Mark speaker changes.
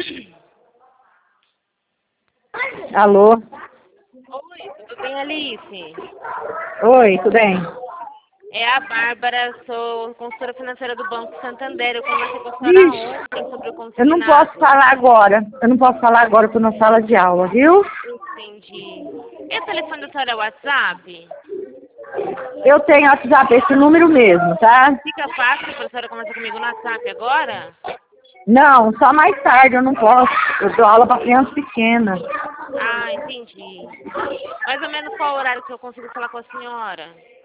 Speaker 1: Alô?
Speaker 2: Oi, tudo bem, Alice?
Speaker 1: Oi, tudo bem?
Speaker 2: É a Bárbara, sou consultora financeira do Banco Santander. Eu conversei com a senhora
Speaker 1: Vixe,
Speaker 2: ontem sobre o
Speaker 1: eu não posso
Speaker 2: consignado.
Speaker 1: falar agora. Eu não posso falar agora, eu tô na sala de aula, viu?
Speaker 2: Entendi. Esse telefone da senhora é o WhatsApp?
Speaker 1: Eu tenho WhatsApp, esse número mesmo, tá?
Speaker 2: Fica fácil para a senhora conversar comigo no WhatsApp agora?
Speaker 1: Não, só mais tarde, eu não posso. Eu dou aula pra criança pequena.
Speaker 2: Ah, entendi. Mais ou menos qual horário que eu consigo falar com a senhora?